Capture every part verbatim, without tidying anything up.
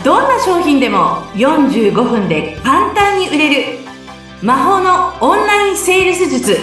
どんな商品でもよんじゅうごふんで簡単に売れる魔法のオンラインセールス術。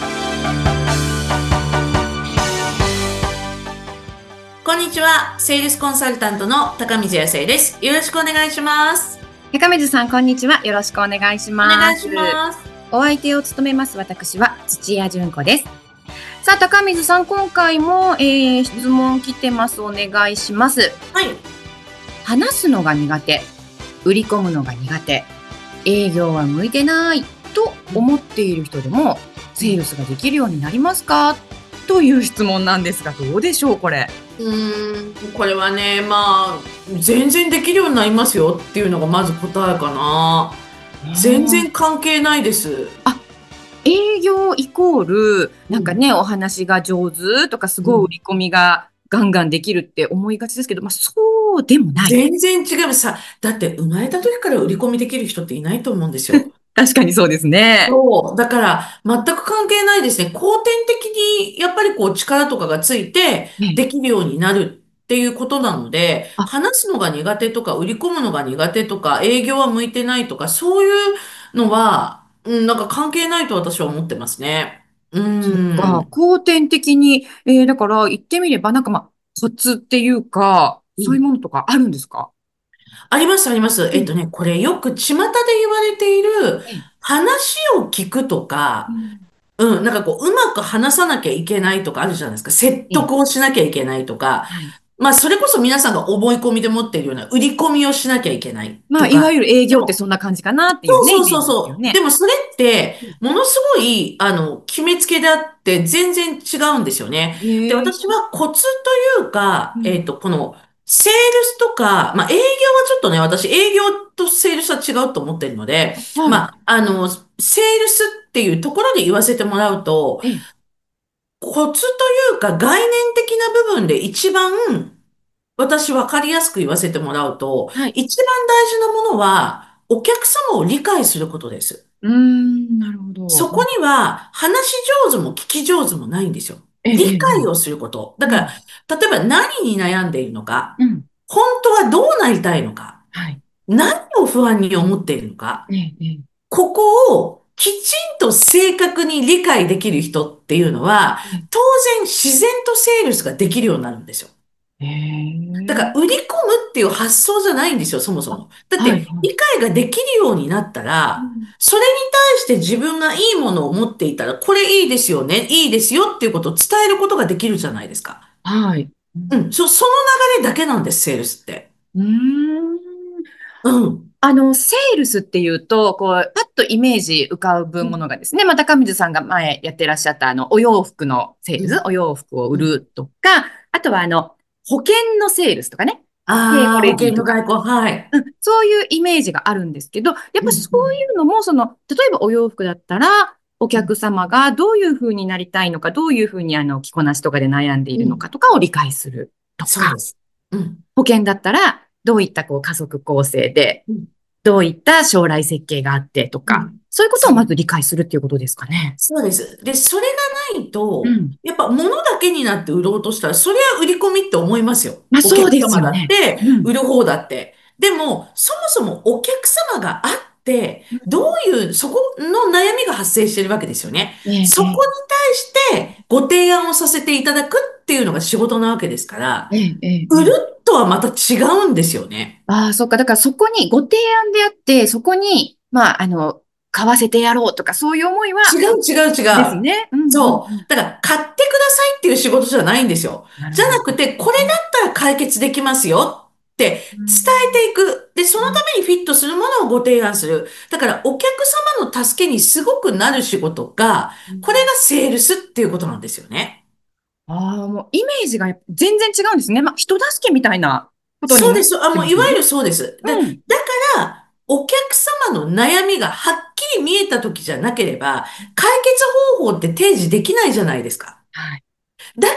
こんにちは、セールスコンサルタントの高水康生です。よろしくお願いします。 高水さん、こんにちは。よろしくお願いします。 お願いします。 お相手を務めます私は土屋純子です。さあ、高水さん、今回も、えー、質問来てます。お願いします。 はい。 話すのが苦手、売り込むのが苦手、営業は向いてないと思っている人でもセールスができるようになりますかという質問なんですが、どうでしょうこれ。 うーんこれはね、まあ全然できるようになりますよっていうのがまず答えかな。全然関係ないです。 あ、営業イコールなんかね、うん、お話が上手とかすごい売り込みがガンガンできるって思いがちですけど、まあそうでもない。 全然違います。さ、だって生まれた時から売り込みできる人っていないと思うんですよ。 確かにそうですね。 そう。だから、全く関係ないですね。後天的に、やっぱりこう、力とかがついて、 ね、 できるようになるっていうことなので、 あ、 話すのが苦手とか、売り込むのが苦手とか、営業は向いてないとか、そういうのは、うん、なんか関係ないと私は思ってますね。うそっか、 ん。 後天的に、えー、だから言ってみれば、なんかまあ、コツっていうか、そういうものとかあるんですか？ あります、あります。 うん。 えっとね、これよく巷で言われている、 ええ。 話を聞くとか、 うん。 うん、なんかこう、うまく話さなきゃいけないとかあるじゃないですか。説ええ。 得をしなきゃいけないとか。 はい。 まあ、それこそ皆さんが思い込みで持っているような売り込みをしなきゃいけないまあ、いわとか。 ゆる営でも、 業ってそんな感じかなっていうね、イそうそうメージですそうそう。でよね。 もそれって、ものすごい、あの、決めつけであって、全然違うんですよね。で、 ええ、 私はコツというか、えっうん。 と、この、セールスとか、まあ、営業はちょっとね、私、営業とセールスは違うと思ってるので、 はい。 まあ、あの、セールスっていうところで言わせてもらうと、 ええ。 コツというか概念的な部分で一番私分かりやすく言わせてもらうと、 はい。 一番大事なものはお客様を理解することです。 うーん、なるほど。 そこには話し上手も聞き上手もないんですよ。 ええ、ええ、ええ。 理解をすること。だから、 うん。 例えば何に悩んでいるのか、 うん。 本当はどうなりたいのか、 はい。 何を不安に思っているのか、 ええ、ええ。 ここをきちんと正確に理解できる人っていうのは、当然自然とセールスができるようになるんですよ。 えだから、 え。 売り込むっていう発想じゃないんですよ、そもそあ、 も。だっはい、 て、 はい。 理解ができるようになったら、 うん。 それに対して自分がいいものを持っていたら、これいいですよね、いいですよっていうことを伝えることができるじゃないですか。 はい。うん。 うん、そ、その流れだけなんです、セールスって。 うーん。 うん。 あの、セールスっていうと、こう、パッとイメージ浮かぶものがですね、また高水さんが前やってらっしゃった、あの、お洋服のセールス、 うん。 お洋服を売うん。 るとか、あとは、あの、保険のセールスとかね、敬語ああ、保レディとか、 険の外交、はい。 うん、そういうイメージがあるんですけど、やっうん。 ぱそういうのも、その、例えばお洋服だったら、おうん。 客様がどういうふうになりたいのか、どういうふうにあの着こなしとかで悩んでいるのうん。 かとかを理解するとか、 そうです。うん。 保険だったら、どういったこう家族構成で、 うん。 どういった将来設計があってとか、 うん。 そういうことをまそう。 ず理解するっていうことですかね。 そうです。で、それがないと、 うん。 やっぱ物だけになって売ろうとしたら、それは売り込みって思いますよ。 まあそうでお客様すよね。 だって、 うん。 売る方だって。でも、そもそもお客様があって、どういう、そこの悩みが発生してるわけですよね。 ええ、 そこにえ対してご提案をさせていただくっていうのが仕事なわけですから、 え、ええ、ええ。え売るえ。 とはまた違うんですよね。 ああ、そっか。だからそこにご提案であって、そこに、まあ、あの、買わせてやろうとか、そういう思いは、 違う違う違う。 ですね。うん、うん、うそう。 ん。 だから、買ってくださいっていう仕事じゃないんですよ。じゃなるほど。 なくて、これだったら解決できますよって伝うん、 えていく。で、そのうん。 ためにフィットするものをご提案する。だから、お客様の助けにすごくなる仕事が、 うん。 これがセールスっていうことなんですよね。 ああ、もうイメージが全然違うんですね。まあ、人助けみたいなことになっそうです。あ、もう、いてますよね。 わゆるそうです。で、だうん。 から、お客様の悩みがはっきり見えた時じゃなければ、解決方法って提示できないじゃないですか。 はい。 だから、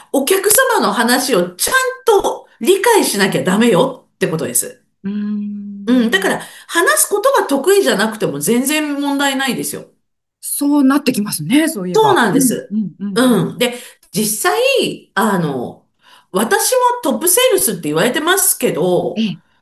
お客様の話をちゃんと理解しなきゃダメよってことです。 うーうん。だかん。 ら、話すことが得意じゃなくても全然問題ないですよ。 そうなってきますね、そういえそうば。うん、 なんです。 うん、うん、うん。 うん。で、実際、あの、私もトップセールスって言われてますけど、 ええ。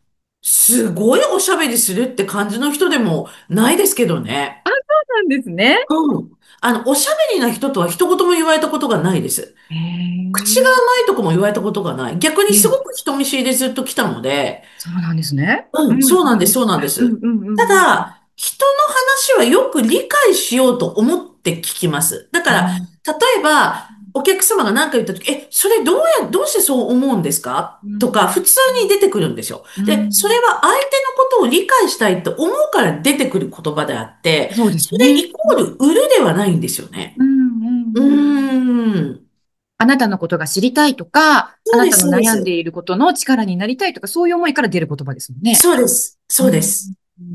すごいおしゃべりするって感じの人でもないですけどね。 なんですね。 うん。あの、おしゃべりな人とは一言も言われたことがないです。 へえ。 口が甘いとこも言われたことがない。逆にすええ、 ごく人見知りでずっと来たので、 そうなんですね。ううん、 ん、 そうなんです、 うん、 そうなんでうん、 す。 うん、うん、 たうん。 だ、人の話はよく理解しようと思って聞きます。だから、 あ例えば、お客様が何か言ったとき、え、それどうや、どうしてそう思うんですかー、うん、 とか、普通に出てくるんですよ。 うで、それん、 は相手のことを理解したいと思うから出てくる言葉であって、 そうですそれね。 イコール売るではないんですよね。 うん、うん、 ううん。 ーん。 あなたのことが知りたいとか、あそうです、 なたのそうです。 悩んでいることの力になりたいとか、そういう思いから出る言葉ですもんね。 そうです。 うん、 そうです。 うん、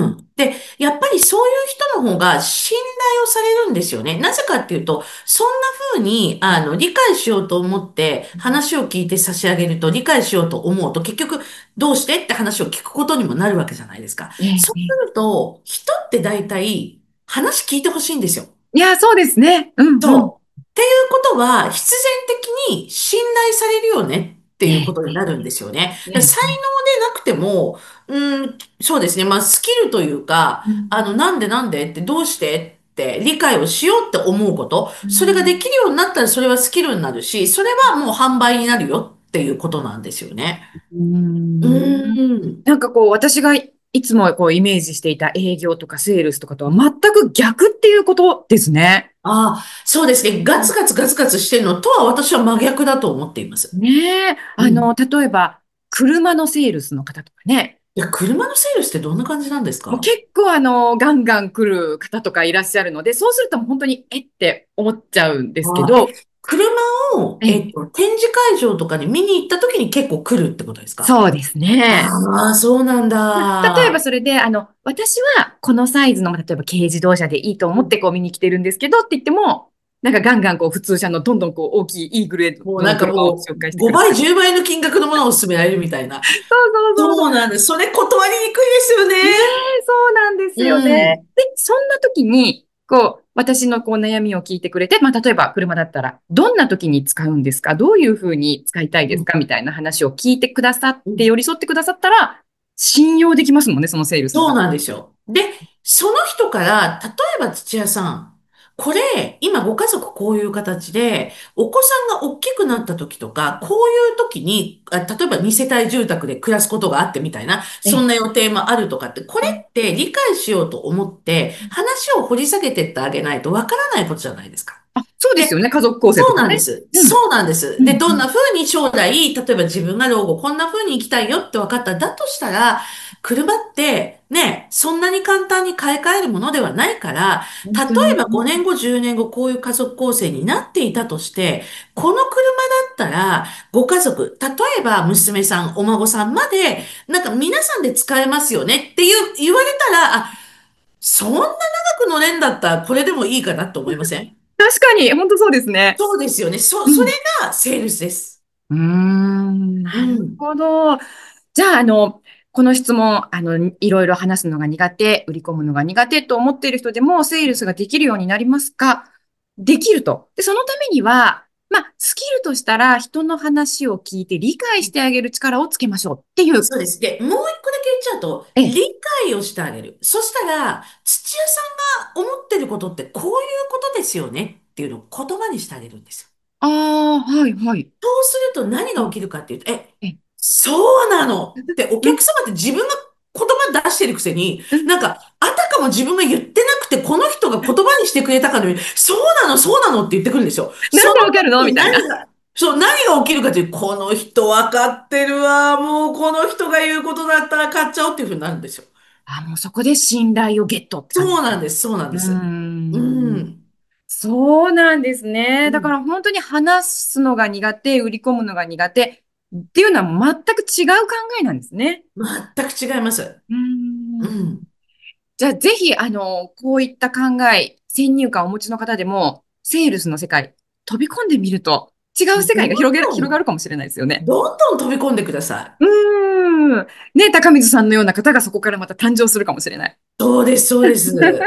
うん。で、やっぱりそういう人の方が信頼をされるんですよね。なぜかっていうと、そんな風に、あの、理解しようと思って話を聞いて差し上げると、理解しようと思うと、結局、どうしてって話を聞くことにもなるわけじゃないですか。 ええ、 そうええ、 すると、人って大体、話聞いてほしいんですよ。 いや、そうですね。うん、うん。 そう。っていうことは、必然的に信頼されるよねっていうこええ、 とになるんですよね。 ええ、 だから才能でなくても、うん、そうですね。まあ、スキルというか、 うん、 あの、なんでなんでってどうしてって理解をしようって思うこと、 うそれがでん、 きるようになったらそれはスキルになるし、それはもう販売になるよっていうことなんですよね。 ううん。 ーん。 なんかこう、私がいつもこうイメージしていた営業とかセールスとかとは全く逆っていうことですね。 ああ、そうですね。ガツガツガツガツしてるのとは私は真逆だと思っています。 ねえ。 うん。 あの、例えば、車のセールスの方とかね。 いや、車のセールスってどんな感じなんですもうか？ 結構あの、ガンガン来る方とかいらっしゃるので、そうするともう本当に、えって思っちゃうんですけああ、え、 ど、 車を、 ええ、 えっと、展示会場とかに見に行った時に結構来るってことですか？ そうですね。 ああ、そうなんまあ例えばだ。 それで、あの、私はこのサイズの、まあ例えば軽自動車でいいと思ってこう見に来てるんですけどって言っても、なんかガンガンこう普通車のどんどんこう大きいいいグレードもうなんかの車をもう、 紹介してくごばい、 るとかね。 じゅうばいの金額のものを勧められるみたいな。 そうそうそうそう。 そうなんです。それ断りにくいですよね。 ねえ、そうなんですよね。 うん。 で、そんな時に、こう、私のこう悩みを聞いてくれて、まあ、例えば車だったら、どんな時に使うんですか、どういうふうに使いたいでうん。 すかみたいな話を聞いてくださって、 うん。 寄り添ってくださったら、信用できますもんね、そのセールスの方。 そうなんですよ。で、その人から、例えば土屋さん、これ、今ご家族こういう形で、お子さんが大きくなった時とか、こういう時に、あ、例えばに世帯住宅で暮らすことがあってみたいな、 ええ。 そんな予定もあるとかって、これって理解しようと思って、話を掘り下げてってあげないとわからないことじゃないですか。 あ、そうですで、 よね、家族構成そうとかね。 なんです。 うん、 そうなんです。で、 うん、うん。 どんな風に将来、例えば自分が老後こんな風に生きたいよって分かった。だとしたら、車ってね、そんなに簡単に買い替えるものではないから、 本当に。 例えばごねんご、じゅうねんご、こういう家族構成になっていたとして、この車だったら、ご家族、例えば娘さん、お孫さんまで、なんか皆さんで使えますよねっていう、言われたら、あ、そんな長く乗れんだったらこれでもいいかなと思いません？ 確かに、本当そうですね。 そうですよね。そ、それうん。 がセールスです。 うーん、なるうん。 ほど。じゃあ、あの、この質問、あの、いろいろ話すのが苦手、売り込むのが苦手と思っている人でも、セールスができるようになりますか？できると。で、そのためには、まあ、スキルとしたら、人の話を聞いて理解してあげる力をつけましょうっていう。 そうです。で、もう一個だけ言っちゃうと、理ええ。 解をしてあげる。そしたら、土屋さんが思ってることってこういうことですよねっていうのを言葉にしてあげるんですよ。 ああ、はい、はい。 そうすると何うん、 が起きるかっていうと、え、 え、 そうなのっておうん、 客様って自分が言葉出してるくせに、 うん。 なんか、あたかも自分が言ってなくて、この人が言葉にしてくれたかのように、そうなの、そうなのって言ってくるんですよ。そのなんでわかるの時にみたいな。 何が、そう、何が起きるかという、この人分かってるわ、もうこの人が言うことだったら買っちゃおうっていうふうになるんですよ。 あ、もうそこで信頼をゲットって感じですか。 そうなんです、そうなんうーです。うん。 ん。 そうなんですね。だかうん。 ら本当に話すのが苦手、売り込むのが苦手っていうのは全く違う考えなんですね。 全く違います。 うーん。 うん。 じゃあぜひ、あの、こういった考え、先入観をお持ちの方でも、セールスの世界、飛び込んでみると、違う世どん界が広げる、 どん、 広がるかもしれないですよね。 どんどん飛び込んでください。 うーん。ね、高水さんのような方がそこからまた誕生するかもしれない。 そうです、そうです。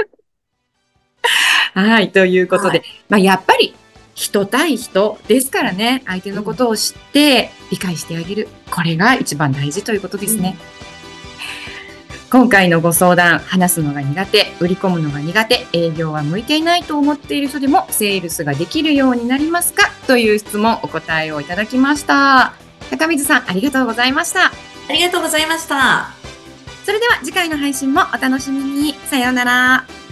はい、ということで、 はい。 まあ、やっぱり人対人ですからね、相手のこうん。 とを知って理解してあげる。これが一番大事ということですね。 うん。 今回のご相談、話すのが苦手、売り込むのが苦手、営業は向いていないと思っている人でもセールスができるようになりますかという質問、お答えをいただきました。高水さん、ありがとうございました。 ありがとうございました。 それでは次回の配信もお楽しみに。さようなら。